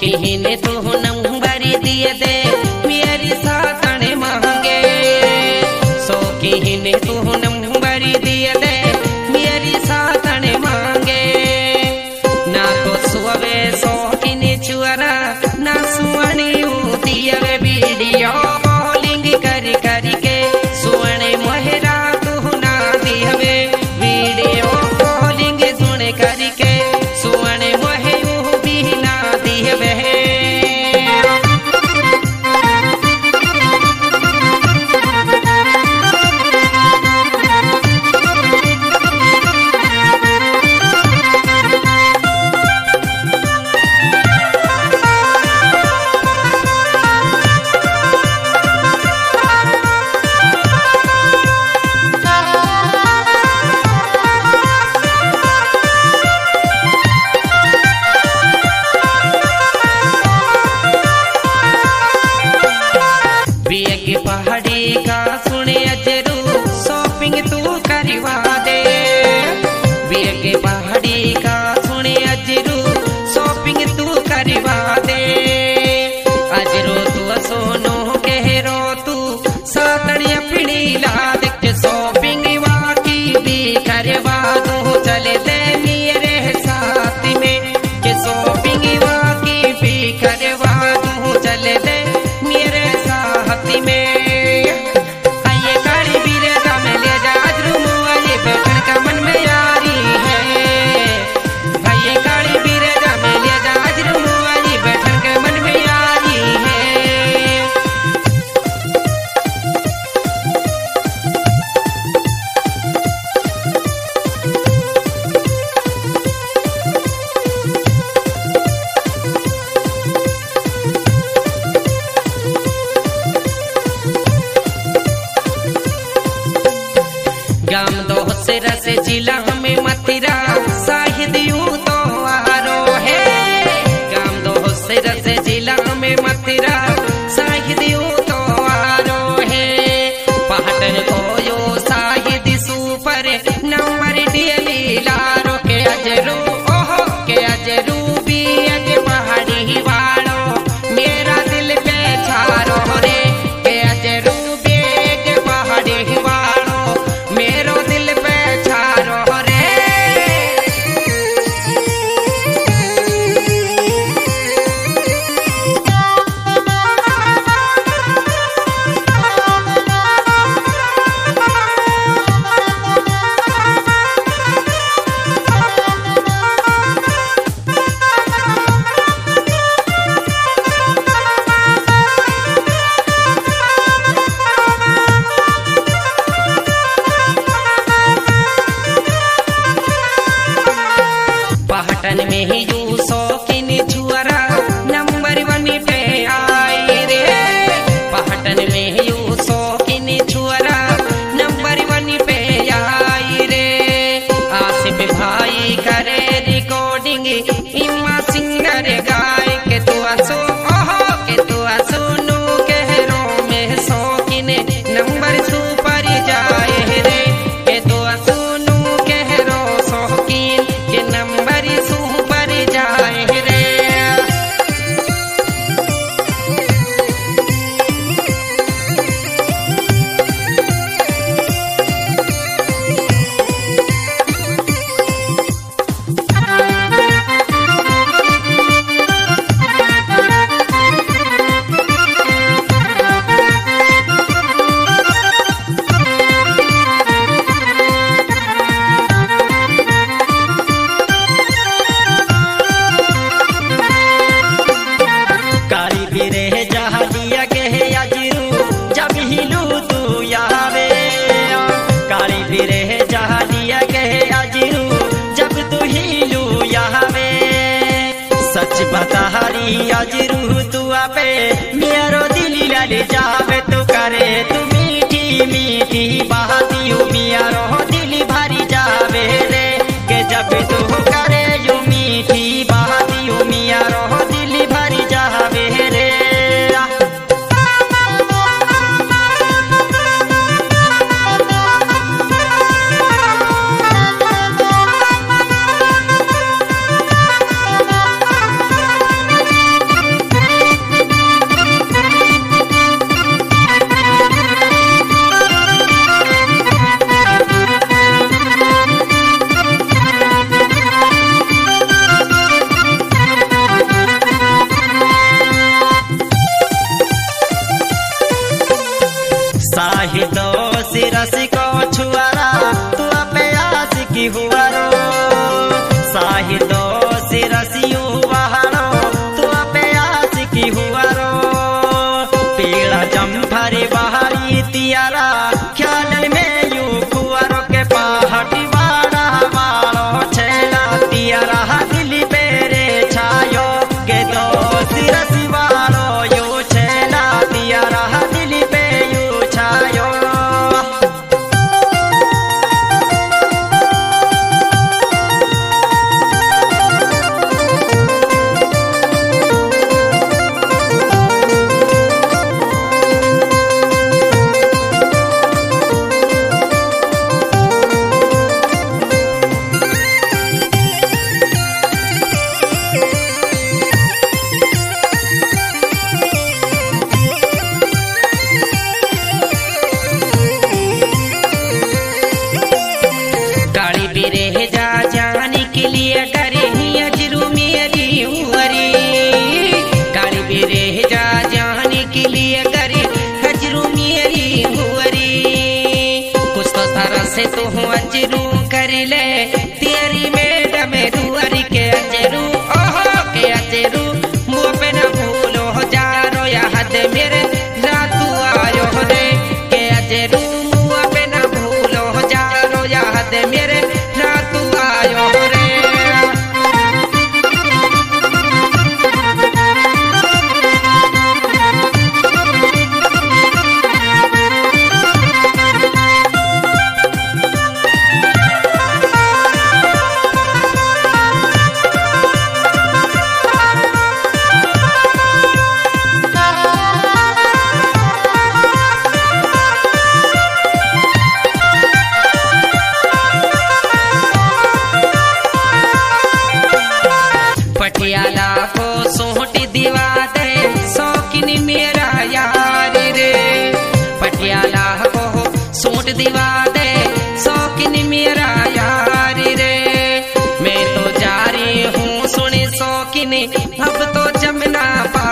किने तू नंबर दिए दे मेरी सातने मांगे। सो किने तू नंबर दिए दे मेरी सातने मांगे। ना तो सुवे सो किने चुरा ना सुवनी दिए वीडियो कॉलिंग कर करके सुवने मोहरा तू ना दिए वीडियो कॉलिंग सुन करके सुवने मोहे भी ना दिए। पहाड़ी का सुने अजरू शॉपिंग तू करवा दे। के पहाड़ी का सुने अजरू शॉपिंग तू करवा दे। अजरू तू सोनो कहरो तू सातड़िया पिड़ी ला देख शॉपिंग वाकी भी करवा दो। चले दे मेरे साथ में के शॉपिंग वाकी भी करवा दो। चले दे मेरे साथ में गाम दो से रस जिला में मथिरा शाहिद यूं तो आरो है। गाम दो से रस जिला में मथिरा शाहिद यूं तो आरो है। पहाड़ को यो शाहिद सुपर नंबर दिए लारो के अजरू ओहो के अजरू भी अज पहाड़ी वालो मेरा दिल पे छारो रे। के अजरू बेग पहाड़ी वालो मेरो दिल पे छारो रे। पहाटन में ही यू शौकीन छुअरा नंबर 1 पे आए रे। पहाटन में ही यू शौकीन छुअरा नंबर 1 पे आए रे। आसिफ भाई करे रिकॉर्डिंग इमा सिंगर गाय के तू असो ओहो के तू सुनू कहरो में शौकीन नंबर सुपर जाए रे। के तू सुनू कहरो शौकीन के नंबर सुपर जाए रे। सच बताहारी अजरू तू पे मेरो दिल लल जावे तू करे तू मीठी मीठी बातियों मियारो दिल भरी जावे रे। के जब तू करे यू मीठी बातियों मियारो दिल भरी जावे रे। छुआरा तू पे आशिकी हुआ रो साहिदो सिरसियो बहारो तू पे आशिकी हुआ रो पीड़ा जम्फरे बहारी तियारा ख्याल में यू कुआरो के पहाड़ी बाड़ा वालो छेड़ा तियारा दिल पेरे छायो के दो सिरसी वालो यू छेड़ा तियारा दिल पे यू छायो से तू अजरू कर ले तेरी मैडम दुआरी के अजरू ओहो के अजरू मुँह पे न भूलो जा रो याद मेरे रातू आयो रे के अजरू मुँह पे न भूलो जा रो याद मेरे रातू आयो रे पटियाला को सोट दिवा दे शौकीन मेरा यार रे पटियाला को सोट दिवा दे शौकीन मेरा यार रे मैं तो जा रही हूँ सुने शौकीन अब तो जमना